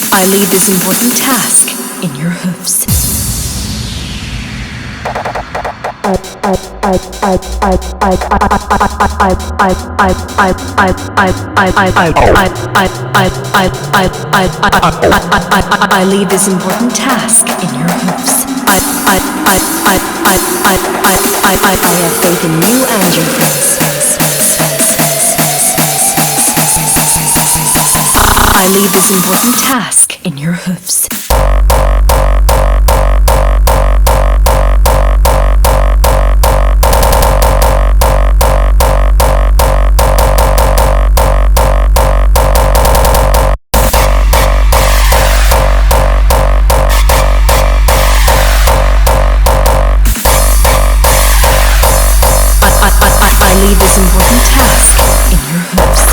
I leave this important task in your hooves. I leave this important task in your hooves. I have faith in you and your friends. I leave this important task in your hooves. I leave this important task in your hooves.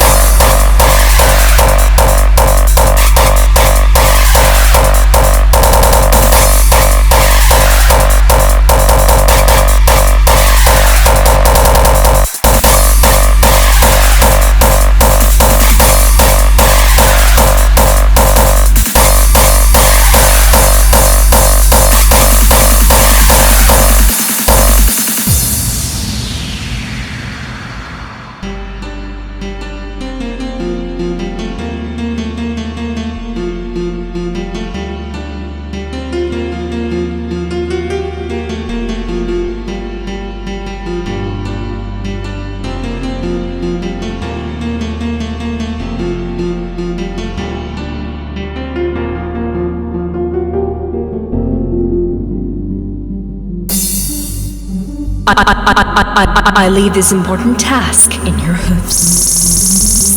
I leave this important task in your hooves.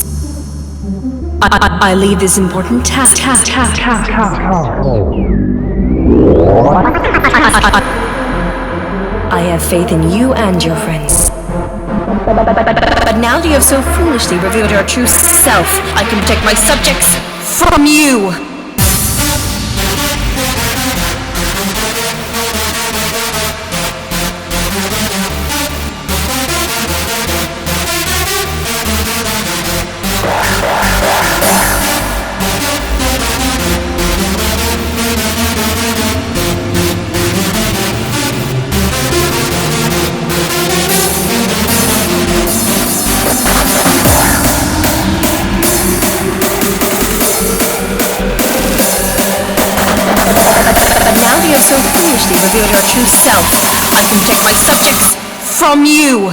I leave this important task. I have faith in you and your friends. But now that you have so foolishly revealed your true self, I can protect my subjects from you. So foolishly revealed your true self, I can protect my subjects from you.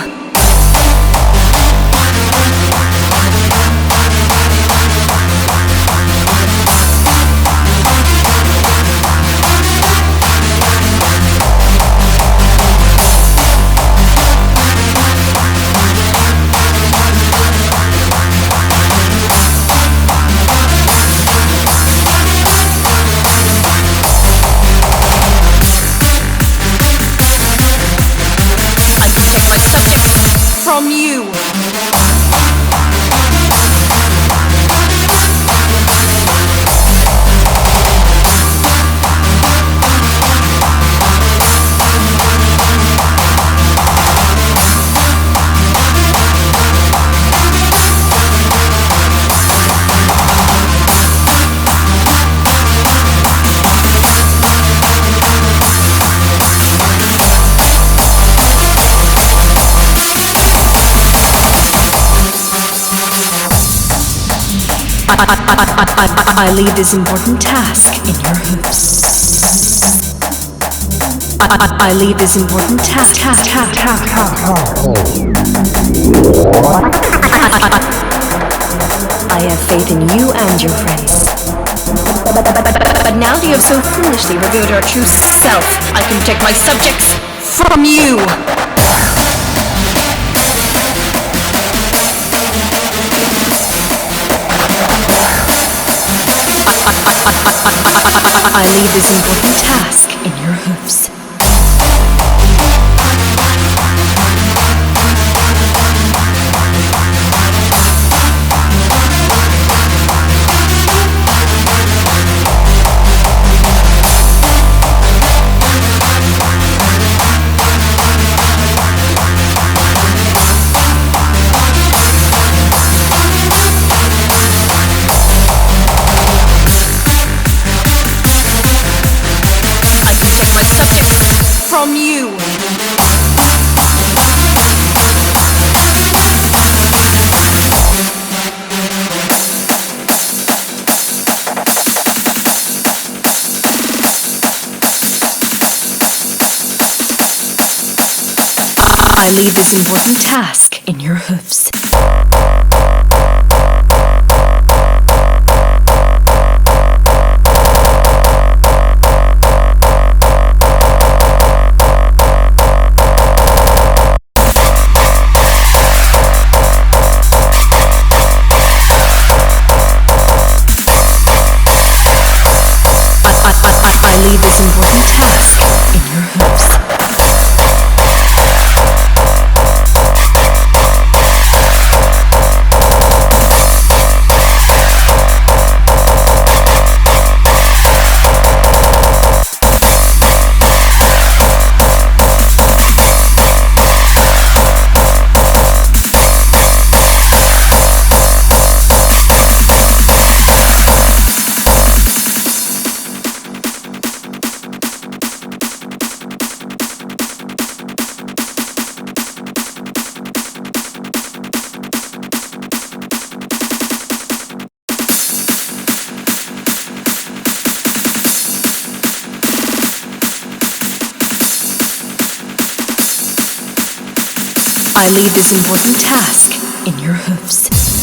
From you. I leave this important task in your hooves. I leave this important task. I have faith in you and your friends. But now that you have so foolishly revealed your true self, I can protect my subjects from you. I leave this important task in your hooves. I leave this important task in your hooves. I leave this important task in your hooves. I leave this important task in your hooves.